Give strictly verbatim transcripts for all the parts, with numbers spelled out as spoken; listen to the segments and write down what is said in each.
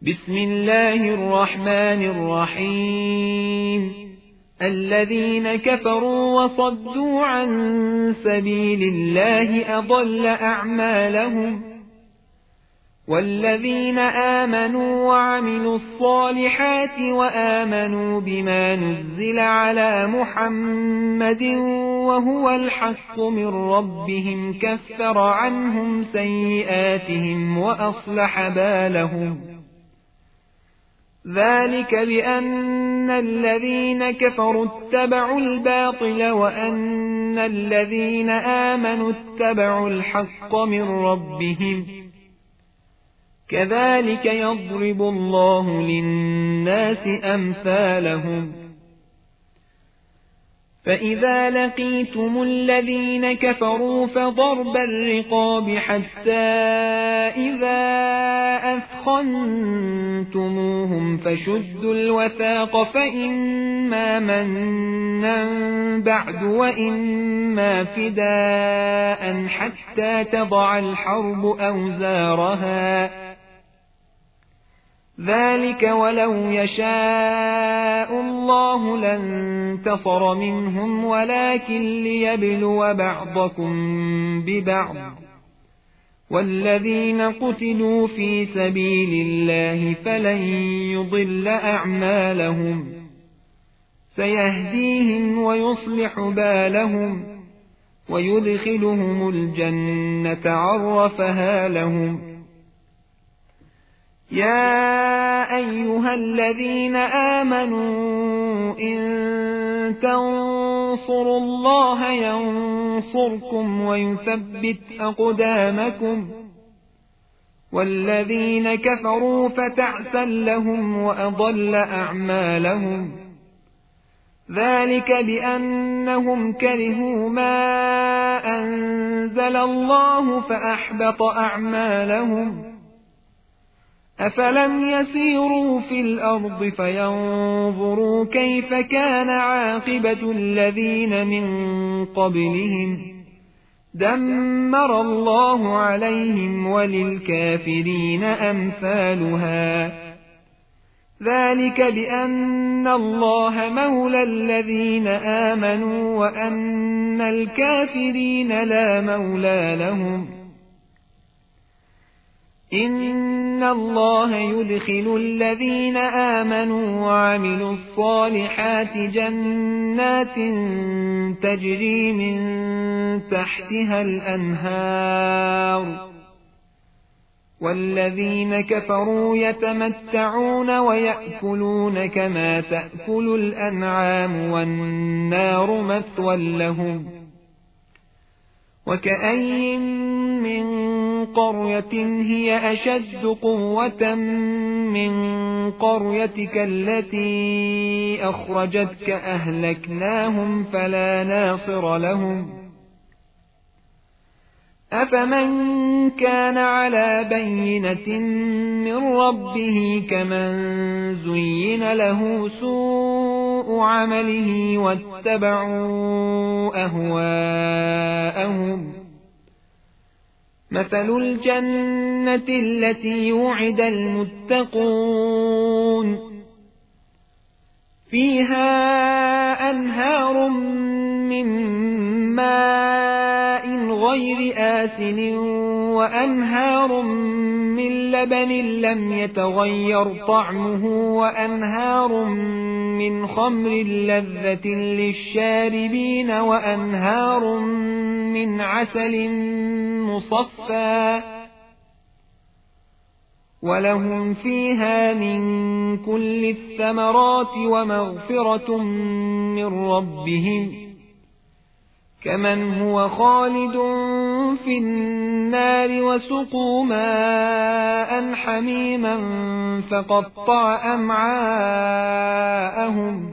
بسم الله الرحمن الرحيم الذين كفروا وصدوا عن سبيل الله أضل أعمالهم والذين آمنوا وعملوا الصالحات وآمنوا بما نزل على محمد وهو الحق من ربهم كفر عنهم سيئاتهم وأصلح بالهم ذلك بأن الذين كفروا اتبعوا الباطل وأن الذين آمنوا اتبعوا الحق من ربهم كذلك يضرب الله للناس أمثالهم فإذا لقيتم الذين كفروا فضرب الرقاب حتى إذا أثخنتموهم فشدوا الوثاق فإما منا بعد وإما فداء حتى تضع الحرب أوزارها ذلك ولو يشاء الله لانتصر منهم ولكن ليبلو بعضكم ببعض والذين قتلوا في سبيل الله فلن يضل أعمالهم سيهديهم ويصلح بالهم ويدخلهم الجنة عرفها لهم يا أيها الذين آمنوا إن تنصروا الله ينصركم ويثبت أقدامكم والذين كفروا فتعسا لهم وأضل أعمالهم ذلك بأنهم كرهوا ما أنزل الله فأحبط أعمالهم أفلم يسيروا في الأرض فينظروا كيف كان عاقبة الذين من قبلهم دمر الله عليهم وللكافرين أمثالها ذلك بأن الله مولى الذين آمنوا وأن الكافرين لا مولى لهم إن الله يدخل الذين آمنوا وعملوا الصالحات جنات تجري من تحتها الأنهار والذين كفروا يتمتعون ويأكلون كما تأكل الأنعام والنار مثوى لهم وكأين من قرية هي أشد قوة من قريتك التي أخرجتك أهلكناهم فلا ناصر لهم أفمن كان على بينة من ربه كمن زين له سوء عمله واتبعوا أهواءهم مثل الجنة التي وعد المتقون فيها أنهار من ماء غير آسن وأنهار من لبن لم يتغير طعمه وأنهار من خمر لذة للشاربين وأنهار من عسل مصفى ولهم فيها من كل الثمرات ومغفرة من ربهم كمن هو خالد في النار وسقوا ماء حميما فقطع أمعاءهم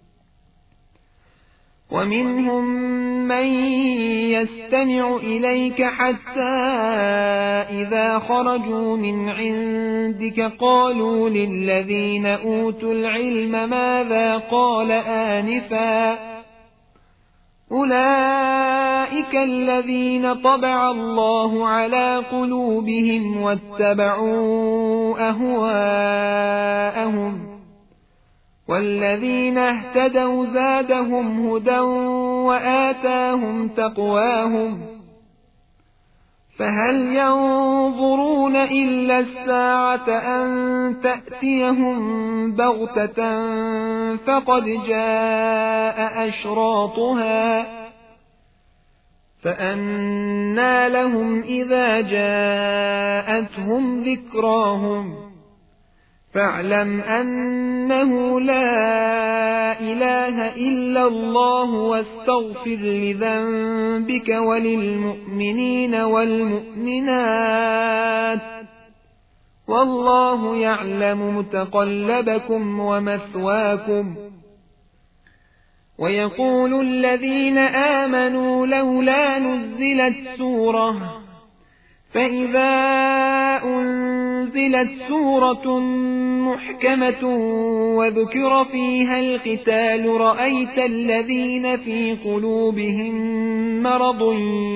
ومنهم من يستمع إليك حتى إذا خرجوا من عندك قالوا للذين أوتوا العلم ماذا قال آنفا أولئك الذين طبع الله على قلوبهم واتبعوا أهواءهم والذين اهتدوا زادهم هدى وآتاهم تقواهم فهل ينظرون إلا الساعة أن تأتيهم بغتة فقد جاء أشراطها فأنى لهم إذا جاءتهم ذكراهم فاعلم أنه لا إله إلا الله واستغفر لذنبك وللمؤمنين والمؤمنات والله يعلم متقلبكم ومثواكم ويقول الذين آمنوا لولا نزلت سورة فإذا أنزلت سورة محكمة وذكر فيها القتال رأيت الذين في قلوبهم مرض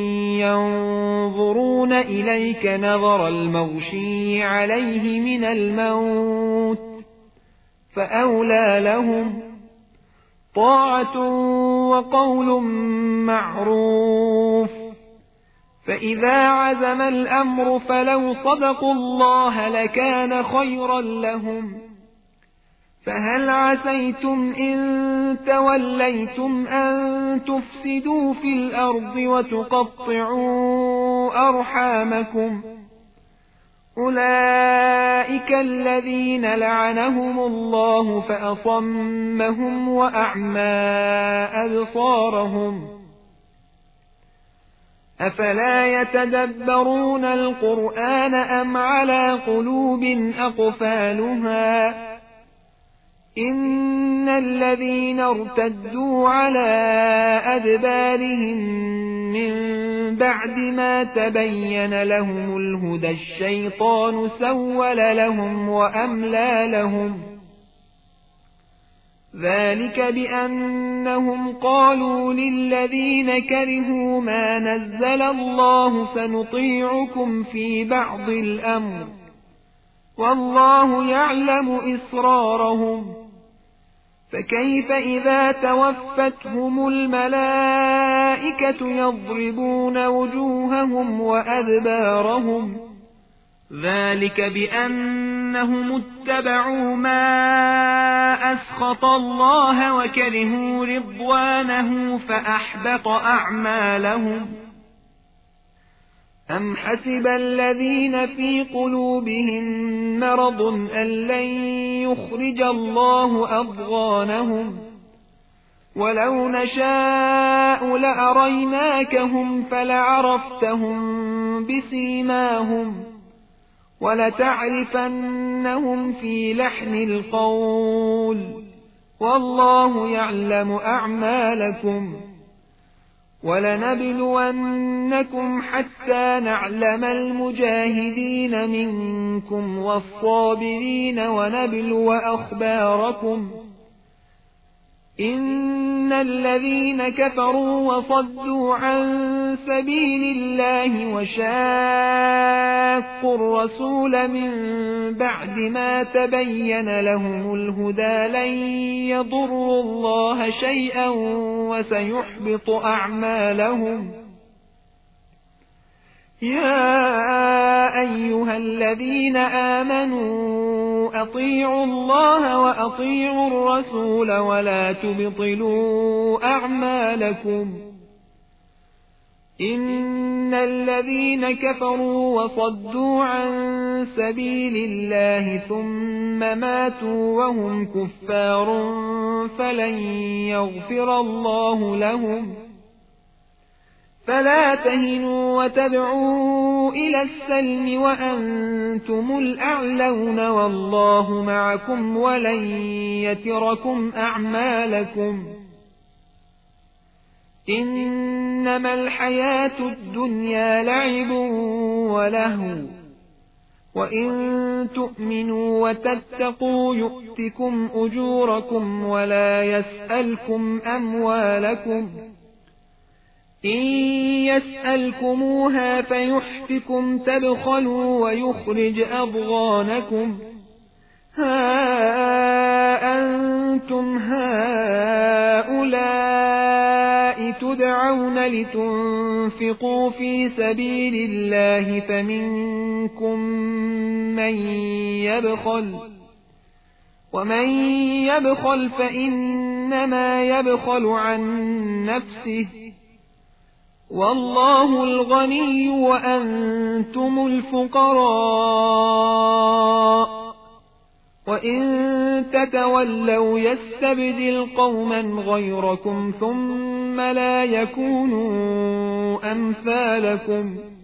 ينظرون إليك نظر المغشي عليه من الموت فأولى لهم طاعة وقول معروف فإذا عزم الأمر فلو صدقوا الله لكان خيرا لهم فهل عسيتم إن توليتم أن تفسدوا في الأرض وتقطعوا أرحامكم أولئك الذين لعنهم الله فأصمهم وأعمى أبصارهم أفلا يتدبرون القرآن أم على قلوب أقفالها إن الذين ارتدوا على أدبارهم من بعد ما تبين لهم الهدى الشيطان سول لهم وأملى لهم ذلك بأنهم قالوا للذين كرهوا ما نزل الله سنطيعكم في بعض الأمر والله يعلم إسرارهم فكيف إذا توفتهم الملائكة يضربون وجوههم وأدبارهم ذلك بأنهم اتبعوا ما أسخط الله وكرهوا رضوانه فأحبط أعمالهم أم حسب الذين في قلوبهم مرض أن لن يخرج الله أضغانهم ولو نشاء لأريناكهم فلعرفتهم بسيماهم ولتعرفنهم في لحن القول والله يعلم أعمالكم ولنبلونكم حتى نعلم المجاهدين منكم والصابرين ونبلو أخباركم إن الذين كفروا وصدوا عن سبيل الله وشاقوا الرسول من بعد ما تبين لهم الهدى لن يضروا الله شيئا وسيحبط أعمالهم يا أيها الذين آمنوا أطيعوا الله وأطيعوا الرسول ولا تبطلوا أعمالكم إن الذين كفروا وصدوا عن سبيل الله ثم ماتوا وهم كفار فلن يغفر الله لهم فلا تهنوا وتدعوا إلى السلم وأنتم الأعلون والله معكم ولن يتركم أعمالكم إنما الحياة الدنيا لعب ولهو وإن تؤمنوا وتتقوا يؤتكم أجوركم ولا يسألكم أموالكم إن يسألكموها فيحفكم تبخلوا ويخرج أضغانكم ها أنتم هؤلاء تدعون لتنفقوا في سبيل الله فمنكم من يبخل ومن يبخل فإنما يبخل عن نفسه والله الغني وأنتم الفقراء وإن تتولوا يستبدل قوما غيركم ثم لا يكونوا أمثالكم